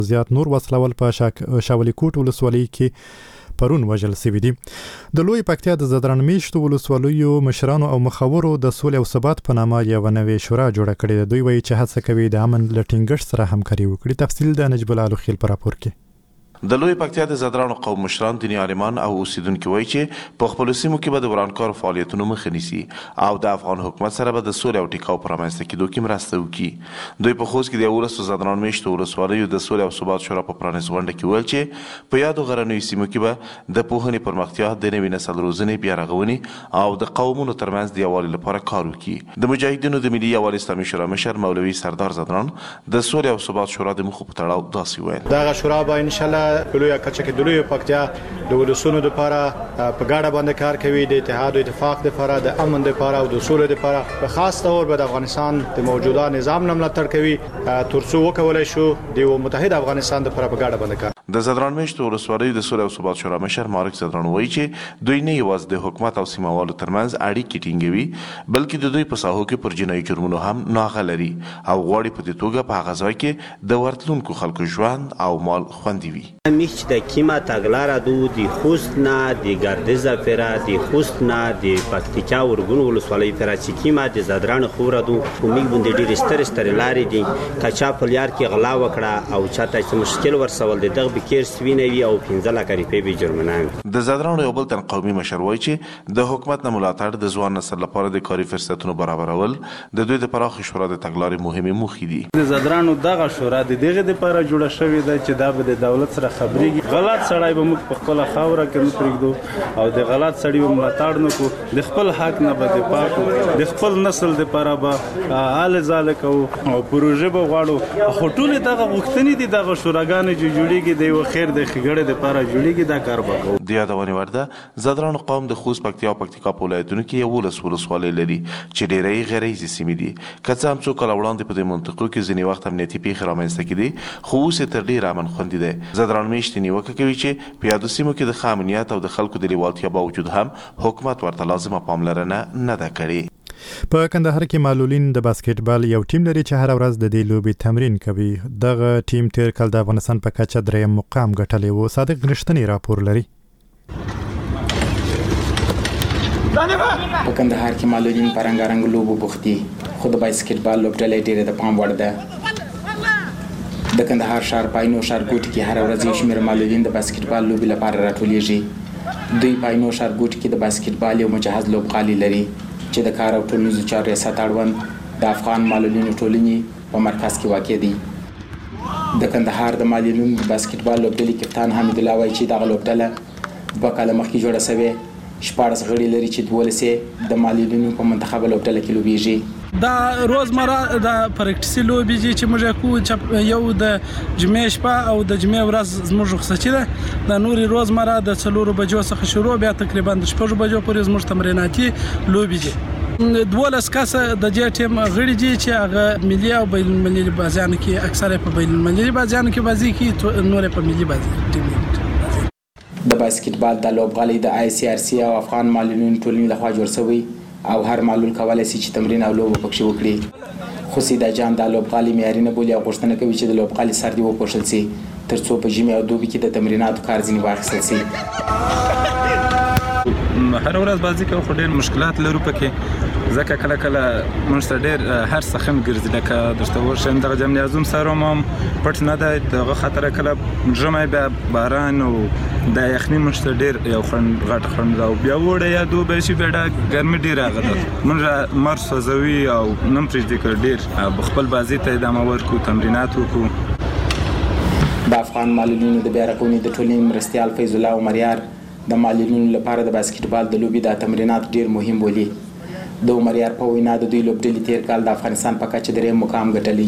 زیات نور وسلوال په شاولي کوټ ولسوالۍ کې پرون وژل شوي دي. د لوی پکتیا د زدران میشتو ولسوالیو مشرانو او مخورو د سولې او ثبات په نامه یوه نوې شورا جوړه کړې ده. دوی وایي چې هڅه کوي د امن له ټینګښت سره همکاري وکړي. تفصیل د نجیب الله الخیل په راپور کې. د لوی پکتیا د زدرانو قوم مشران دیني عالمان او اوسیدونکي وایي چې په خپلو سیمو کې به د ورانکارو فعالیتونو مخه نیسي او د افغان حکومت سره به د سولې او ټیکاو په رامنځته کېدو کې مرسته وکړي. دوی په خوست کې د 11 زدران میشتو ولسوالیو د سولې او ثبات شورا په پرانیست غونډه کې ویل چې په یادو غرنیو سیمو کې به د پوهنې پرمختیا، د نوي نسل روزنې، بیا رغونې او د قومونو ترمنځ د یووالي لپاره کار وکړي. د مجاهدینو د ملي یووالي اسلامي شورا مشر مولوي سردار زدران د سولې او ثبات شورا د مخو په تړاو داسې ویل: دغه شورا به ان شاء الله لوی کچه د لوی پکتیا د ولسونو لپاره په ګډه باندې کار کوي، د اتحاد او اتفاق لپاره، د امن لپاره او د سولې لپاره. په خاص تور به د افغانستان د موجوده نظام نه ملاتړ کوي ترڅو وکولای شو د متحد افغانستان لپاره په ګډه باندې کار. د زدران میشتو ولسوالیو د سولې او ثبات شورا مشر مارک زدران وایي چې دوی نه یوازې د حکومت او سیمهوالو ترمنځ اړیکې ټینګوي بلکې د دوی په ساحو کې پر جنایي جرمونو هم ناغه لري او غواړي په دې توګه په هغه ځای کې د ورتلونکو خلکو ژوند او مال خوندي وي. میش د کیما تاګلارا دو دی خوست نه دی ګردزا فرا دی خوست نه دی پکتیکا ورګون ولسوالۍ فرا چې کیما د زدران خورا دو کومې بوند ډېر ستر لارې دي کچا په لیار کې غلا وکړه او چاته چې مشکل ورسول د دغه بکیر سوینوي او 15 لک روپۍ به جرمانه. د زدران یو بل تن قومي مشر وایي چې د حکومت نه ملاتړ د ځوان نسل لپاره د کاري فرصتونو برابرول د دوی د پراخ شورا د تګلارې مهمه موخې دي. د زدرانو دغه شورا د دغه لپاره جوړه شوې ده چې دا به د دولت سره خبرېږي. غلط سړی به موږ په خپل خاوره کې نه پرېږدو او د غلط سړي به ملاتړ نه کوو. د خپل حق نه به دفاع کوو، د خپل نسل لپاره به هلې ځالې کوو او پروژې به غواړو. خو ټولې دغه غوښتنې دي دغه شوراګانې چې جوړېږي د یوه خیر د ښېګړې لپاره جوړېږي، دا کار به کوو. د یادونې وړ ده زدران قوم د خوست، پکتیا او پکتیکا په ولایتونو کې 11 ولسوالۍ لري چې ډېری غریزي سیمې دي. که څه هم څو کاله وړاندې په دې منطقو کې ځینې وخت امنیتي پیښې رامنځته کېدې خو اوس یې تر ډېره امن خوندي دی. زدران میشتې نیوکه کوي چې په یادو سیمو کې د ښه امنیت او د خلکو د لیوالتیا باوجود هم حکومت ورته لازمه پاملرنه نه ده کړې. په کندهار کې معلولین د باسکټبال یو ټیم لري چې هر ورځ د دې لوبې تمرین کوي. دغه ټیم تیر کال د افغانستان په کچه 3 مقام ګټلی و. صادق رښتینی راپور لري. په کندهار کې معلولین په رنګارنګ لوبو بوخت دي خو د باسکټبال لوبډلې ډېره د پام وړ ده. د کندهار ښار پاینو ښارګوټي کې هر ورځ یو شمېر معلولین د باسکټبال لوبې لپاره راټولیږي. دوی پاینو ښارګوټي کې د باسکټبال یو مجهز لوبغالي لري چې د کار او ټولنیزو چارو ریاست اړوند د افغان معلولینو ټولنې په مرکز کې واقع دی. د کندهار د معلولینو د باسکټبال لوبډلې کپتان حمید الله وایي چې دغه لوبډله 2 کاله مخکې جوړه شوې. 14 غړي لري چې 12 د معلولینو په منتخبه لوبډله کې لوبېږي. دا روزمره د پریکټیسي لوبې چې موږ کوو چې یو د جمعې شپه او د جمعې ورځ زموږ رخصتي ده. د نوري روزمره د 4 بجو څخه شروع بیا تقریبا د 6 بجو پورې زموږ تمریناتي لوبې دي. 12 کسه د دې ټیم غړي دي چې هغه ملي او بین المللي بازیانو کې اکثره په بین المللي بازیانو کې بازي کوي، نور په ملي بازي ټیم. د باسکټبال د لوبغالي د ICRC او افغان معلولینو ټولنې لخوا جوړ شوی او هر معلول کولی شي چې تمرین او لوبه پکې وکړي. خو سیده جان د لوبغالي معیاري نه بولي او غوښتنه کوي چې د لوبغالي سر دې وپوښل شي ترڅو په ژمي او دوبي کې د تمریناتو کار ځینې واخیستل شي. هر ورځ بازي کوو خو ډېر مشکلات لرو پکې ځکه کله کله موږ ته ډېر هر څه خم ګرځي. لکه درته وښیم دغه جمنازیوم سره هم پټ نه دی، دغه خاطره کله ژمی بیا باران او د یخني موږ ته ډېر یو غټ خنډ ده او بیا وړه یا دوبی شي بیا ګرمي ډېره هغه ده. موږ مر سوځوي او نه پرېږدي که ډېر خپل بازي ته ادامه ورکړو، تمرینات وکړو. د افغان معلولینو د بیا رغونې د ټولنې مرستیال فیض الله عمریار د معلولینو لپاره د باسکټبال د لوبې د تمرینات ډېر مهم بولي. د عمریار په وینا د دوی لوبډلې تیر کال د افغانستان په کچه 3 مقام ګټلی.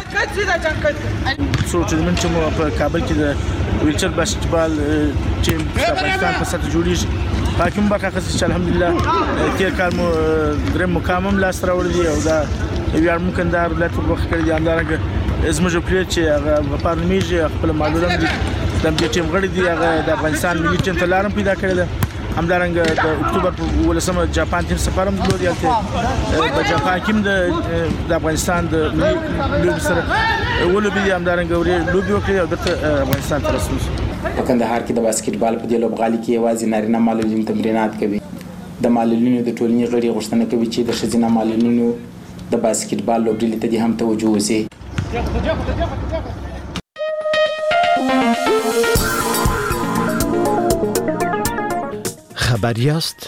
څو ټورنمنټ چې مو په کابل کې د ویلچر باسکټبال ټیم د افغانستان په سطح جوړیږي پاکم برخه اخیستې چې الحمدلله تیر کال مو 3 مقام هم لاسته راوړي دي او دا ویاړ مو کندهار ولایت په برخه کې دي. همدارنګه زموږ پلیټ چې هغه پارلمېږي خپل معلولان دي د دې ټیم غړي دي هغه د افغانستان ملي ټیم ته لارم پیدا کړې ده همدارنګه د اکتوبر په 18 جاپان ټیم سفر هم درلود یلته په جاپان کې د افغانستان د لوبي سره ولوبي همدارنګه لوبي وکړي او د افغانستان ته رسول. په کندهار کې د باسکټبال په دې لوبغالي کې یوازې نارینه معلولین تمرینات کوي. د معلولینو د ټولنې غړي غوښتنه کوي چې د ښځینه معلولینو د باسکټبال لوبډلې ته هم توجه وشي. خبر یاست؟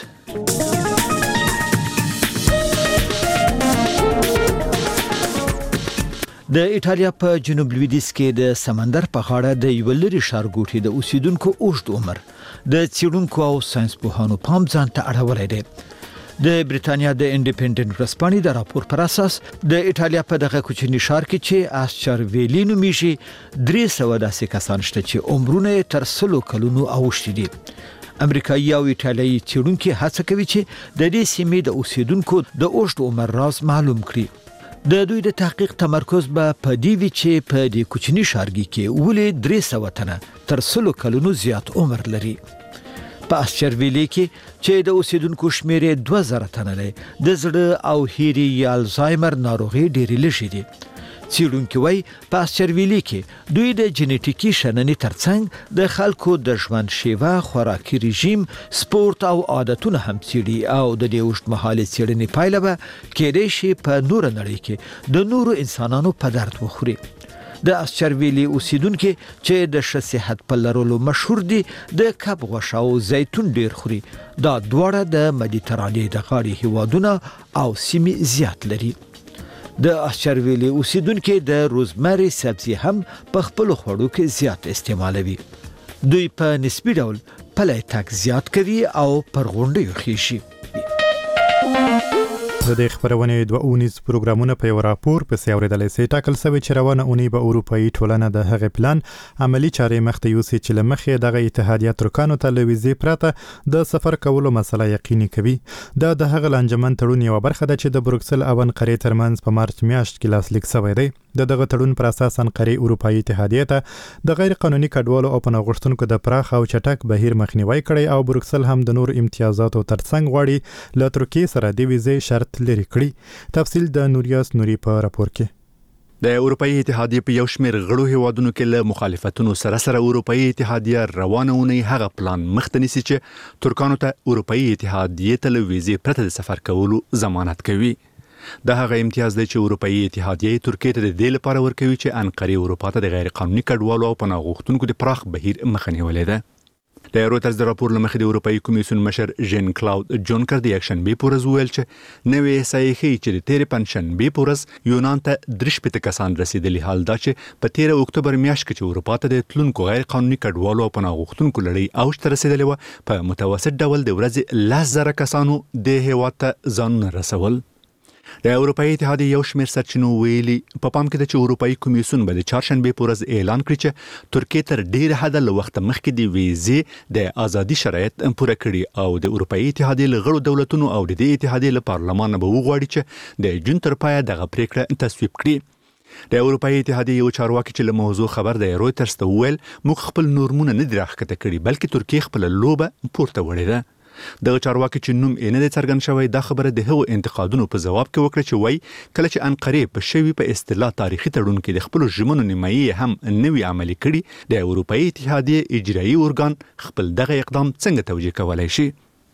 د ایټالیا په جنوب لویدیځ کې د سمندر په غاړه د یو لري ښارګوټي د اوسیدونکو اوږد عمر د څېړونکو او ساينسپوهانو پام ځان ته اړولی دی. د بریتانیا د انډیپندنت ورځپاڼې د راپور پر اساس د ایټالیا په دغه کوچني ښار کې چې آسچرویلی نومیږي 300 داسې کسان شته چې عمرونه یې تر 100 کلونو اوښتي دي. امریکایي او ایټالیایي څېړونکي هڅه کوي چې د دې سیمې د اوسیدونکو د اوږد عمر راز معلوم کړي. د دوی د تحقیق تمرکز به په دې وي چې په دې کوچني ښارګي کې ولې 300 تنه تر 100 کلونو زیات عمر لري. په آسچرویلی کې چې د اوسیدونکو شمیر 2000 تنه دی د زړه او هیري یا الزایمر ناروغي ډېرې لږې دي. څېړونکي وایي په آسچرویلی کې دوی د جنیټیکي شننې ترڅنګ د خلکو د ژوند شیوه، خوراکي رژیم، سپورت او عادتونه هم څېړي او د دې اوږدمهالې څېړنې پایله به کېدای شي په نوره نړۍ کې د نورو انسانانو په درد وخوري. د آسچرویلی اوسیدونکي چې د ښه صحت په لرلو مشهور دي د کب غوښه او زیتون ډېر خوري. دا دواړه د مدیترانې د غاړې هیوادونه او سیمې زیات لري. د آسچرویلی اوسیدونکي د روزمری سبزي هم په خپل خوړو کې زیات استعمالوي. دوی په نسبي ډول پلی تګ زیات کوي او پر غونډیو خېشي. د دې خبرونې 2 اونیز پروګرامونه په یو راپور پسې اورېدلی سي. ټاکل سوی چې روانه اونۍ به اروپایي ټولنه د هغې پلان عملی چارې مخته یوسي چې له مخې دغه اتحادیه ترکانو ته له ویزې پرته د سفر کولو مسله یقیني کوي. دا د هغه لانجمن تړون یوه برخه ده چې د بروکسل او انقرې ترمنځ په مارچ میاشت کې لاسلیک سوی دی. د دغه تړون پر اساس انقرې اروپایي اتحادیه ته د غیر قانوني کډوالو او پناه غوښتونکو د پراخ او چټک بهیر مخنیوي کړی او بروکسل هم د نور امتیازاتو ترڅنګ غواړي له ترکیې سره د ویزې شرط لري کړي. تفصیل د نوریاس نوري په راپور کې. د اروپایي اتحادیه په یو شمېر غړو هیوادونو کې له مخالفتونو سره اروپایي اتحادیه روانه اونۍ هغه پلان مخته نیسي چې ترکانو ته اروپایي اتحادیه ته له ویزې پرته د سفر کولو ضمانت کوي. دا هغه امتیاز دی چې اروپایي اتحادیه ترکیې ته د دې لپاره ورکوي چې انقرې اروپا ته د غیر قانوني کډوالو او پناه غوښتونکو د پراخ بهیر مخه نیولې ده. د رویټرز د راپور له مخې د اروپایي کمیسیون مشر ژن کلاود جونکر د یکشنبې په ورځ وویل چې نوې احصایې ښیي چې د تېرې پنجشنبې په ورځ یونان ته 3 کسان رسېدلي، حال دا چې په 13 اکتوبر میاشت کې چې اروپا ته د تلونکو غیر قانوني کډوالو او پناه غوښتونکو لړۍ اوج ته رسېدلې وه، په متوسط ډول د ورځې 10,000 کسانو د هېواد ته ځانونه رسول. د اروپایي اتحادیې یو شمېر سرچینو ویلي په پام کې ده چې اروپایي کمیسیون به د چهارشنبې په ورځ اعلان کړي چې ترکیې تر ډېره حده له وخته مخکې د ویزې د ازادي شرایط پوره کړي او د اروپایي اتحادیې له غړو دولتونو او د دې اتحادیې له پارلمان به وغواړي چې د جون تر پایه دغه پریکړه تصویب کړي. د اروپایي اتحادیې یو چارواکي چې له موضوع خبر دی رویټرز ته وویل موږ خپل نورمونه نه دي راښکته کړي بلکې ترکیې خپله لوبه پورته وړې ده. دغه چارواکي چې نوم یې نه دی څرګند شوی دا خبره د هغو انتقادونو په ځواب کې وکړه چې وایي کله چې انقرې په شوي په اصطلاح تاریخي تړون کې د خپلو ژمنو نیمایي هم نوي عملي کړي، د اروپایي اتحادیې اجرایي ارګان خپل دغه اقدام څنګه توجیه کولی شي.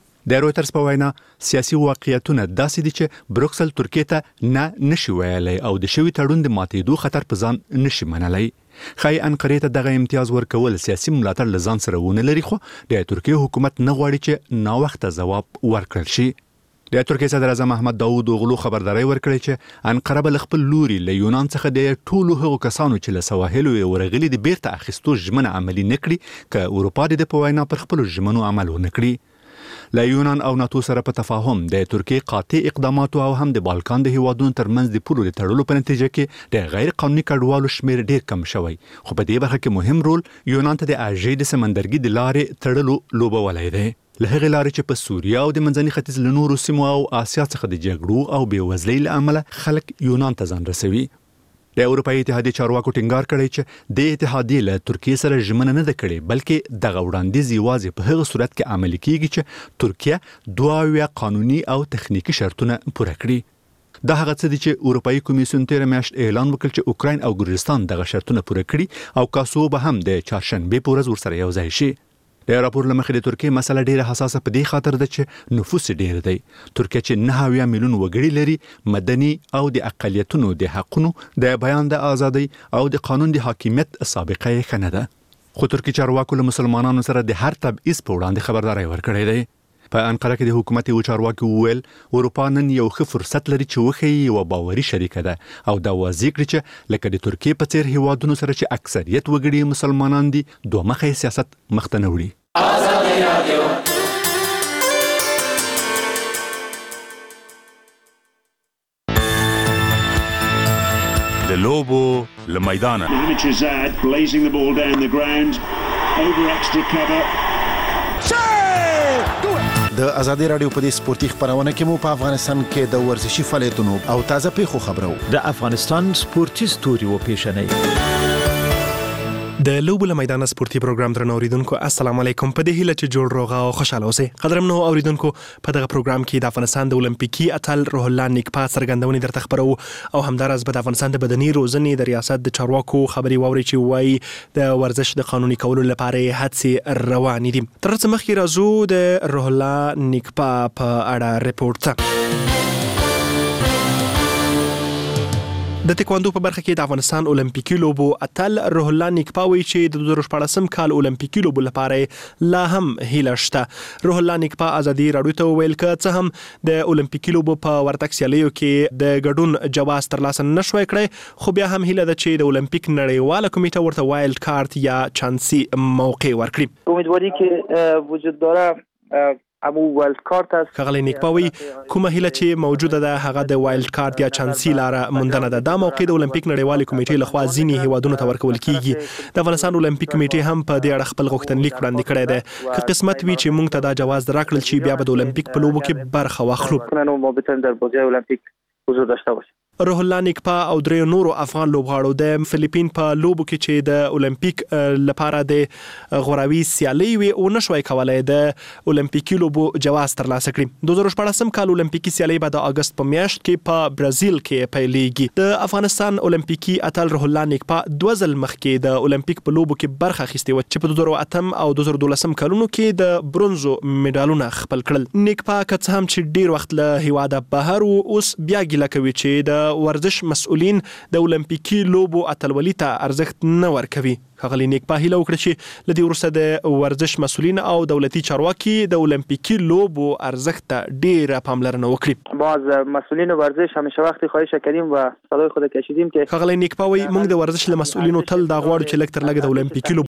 د رویټرز په وینا سیاسي واقعیتونه داسې دي چې بروکسل ترکیې ته نشي ویلی او د شوي تړون د ماتېدو خطر په ځان نشي منلی. ښایي انقرې ته دغه امتیاز ورکول سیاسي ملاتړ له ځان سره ونه لري، خو د ترکیې حکومت نه غواړي چې ناوخته ځواب ورکړل شي. د ترکیې صدر اعظم احمد داود اوغلو خبرداری ورکړی چې انقره به له خپل لوري له یونان څخه د ټولو هغو کسانو چې له سواحلو یې ورغلي د بیرته اخیستو ژمنه عملي نه کړي که اروپا د په وینا پر خپلو ژمنو عمل ونه کړي. له یونان او ناتو سره په تفاهم د ترکیې قاطع اقداماتو او هم د بالکان د هیوادونو ترمنځ د پولو د تړلو په نتیجه کې د غیر قانوني کډوالو شمیر ډیر کم شوی، خو په دې برخه کې مهم رول یونان ته د اژې د سمندرګي د لارې تړلو لوبولی دی. له هغې لارې چې په سوریه او د منځني ختیځ له نورو سیمو او آسیا څخه د جګړو او بېوزلۍ له امله خلک یونان ته ځان رسوي. د اروپאי اتحادیې چارواکو ټینګار کړی چې د اتحادیې له ترکیې سره ژمنه نه ده کړې، بلکې دغه وړاندیز یوازې په هغه صورت کې عملي کیږي چې ترکیه 22 قانوني او تخنیکی شرطونه پوره کړي. دا هغه څه دي چې اروپאי کمیسیون تیر میاشت اعلان وکړ چې اوکراین او ګورستان دغه شرطونه پوره کړي او کاسو به هم د چهارشنبه په ورځ ورسره یو ځای شي. د راپور لمخې د ترکیې مسله ډیره حساسه په دې خاطر ده چې نفوس ډیر دی. ترکیه چې 9 میلیون وګړي لري، مدني او د اقلیتونو د حقونو، د بیان د ازادۍ او د قانون د حاکمیت سابقه یې ښه نه ده. خو ترکیه چارواکو له مسلمانانو سره د هر تبعیض په وړاندې خبرداری ورکړی دی. په انقره کې د حکومت یو چارواکي وویل اروپا نن یو ښه فرصت لري چې وښیي یوه باوري شریکه ده او دا واضح کړي چې لکه د ترکیې په څیر هیوادونو سره چې اکثریت وګړي مسلمانان دي، دوه مخی سیاست مخته نه وړي. د لوبو له میدانه د ازادي رادیو په دې سپورتي خبرونه کې مو په افغانستان کې د ورزشي فعالیتونو او تازه پیښو خبرو د افغانستان سپورتي ستوري و پیښنې د لوبو له میدان سپورتي پروګرام درنو اوریدونکو السلام علیکم. په دې هیله چې جوړ روغه او خوشاله اوسئ. قدرمنو اوریدونکو، په دغه پروګرام کې د افغانستان د اولمپیکي اتل روح الله نیکپا څرګندونې درته خبرو او همدارس به د افغانستان د بدني روزنې د ریاست د چارواکو خبري واوري چې وایي د ورزش د قانوني کولو لپاره هڅې روانې دي. تر څو مخکې راځو د روح الله نیکپا په اړه ریپورت ته. د تکواندو په برخه کې د افغانستان اولمپیکي لوبو اتل روح الله نیکپا وایي چې د 2014 کال اولمپیکي لوبو لپاره لا هم هیله شته. روح الله نیکپا ازادي رادیو ته ویل که څه هم د اولمپیکي لوبو په ورتګ سیالیو کې د ګډون جواز ترلاسه نشوي کړی، خو بیا هم هیله ده چې د اولمپیک نړیواله کمیټه ورته وایلډ کارت یا چانسي موقع ورکړي. امیدواری که وجود داره ابو وایلډ کارت است. ښاغلی نیکپا وایي کومه هیله چې موجوده ده هغه د وایلډ کارت یا چانسي لاره موندنه ده. دا موقع د اولمپیک نړیوالې کمیټې لخوا ځینې هیوادونو ته ورکول کیږي. د افغانستان اولمپیک کمیټې هم په دې اړه خپل غوښتنلیک وړاندې کړی دی. که قسمت وي چې موږ ته دا جواز راکړل شي، بیا به د اولمپیک په لوبو کې برخه واخلو. ما بتونیم در بازی المپیک حضور داشته باشیم. روح الله نیکپا او درې نورو افغان لوبغاړو د فلیپین په لوبو کې چې د اولمپیک لپاره د غوراوي سیالي وي او نشوي کولای د اولمپیکي لوبو جواز ترلاسه کړي. 2014 کال اولمپیکي سیالي به د اگست په میاشت کې په برازیل کې پیلېږي. د افغانستان اولمپیکي اتل روح الله نیکپا 2 ځل مخکې د اولمپیک په لوبو کې برخه اخیستې و چې په 2008 او 2012 کلونو کې د برونزو میډالونه خپل کړل. نیکپا که څه هم چې ډیر وخت له هیواده بهر اوس بیا ګیله کوي چې د ورزش مسؤلین د اولمپیکي لوبو اتلولي ته ارزښت نه ورکوي. ښاغلی نیکپا هیله وکړه چې له دې وروسته د ورزش مسؤلین او دولتي چارواکي د اولمپیکي لوبو ارزښت ته ډیره پاملرنه وکړي. ما از مسئولین ورزش همیشه وقتی خواهش کردیم و صدای خود کشیدیم که ښاغلی نیکپا وایي موږ د ورزش له مسؤلینو تل دا غواړو چې لږ تر لږه د اولمپیکي